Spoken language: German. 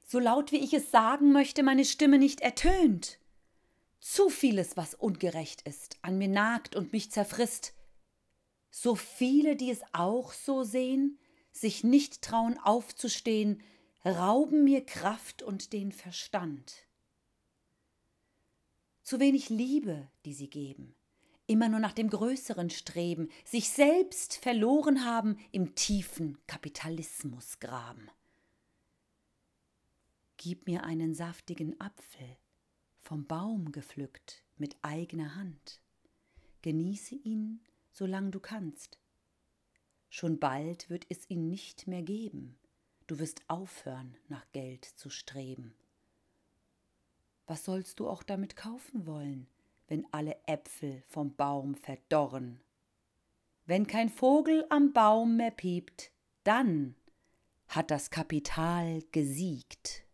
So laut wie ich es sagen möchte, meine Stimme nicht ertönt. Zu vieles, was ungerecht ist, an mir nagt und mich zerfrisst. So viele, die es auch so sehen, sich nicht trauen aufzustehen, rauben mir Kraft und den Verstand. Zu wenig Liebe, die sie geben, immer nur nach dem Größeren streben, sich selbst verloren haben im tiefen Kapitalismusgraben. Gib mir einen saftigen Apfel, vom Baum gepflückt mit eigener Hand. Genieße ihn, solang du kannst. Schon bald wird es ihn nicht mehr geben. Du wirst aufhören, nach Geld zu streben. Was sollst du auch damit kaufen wollen, wenn alle Äpfel vom Baum verdorren? Wenn kein Vogel am Baum mehr piept, dann hat das Kapital gesiegt.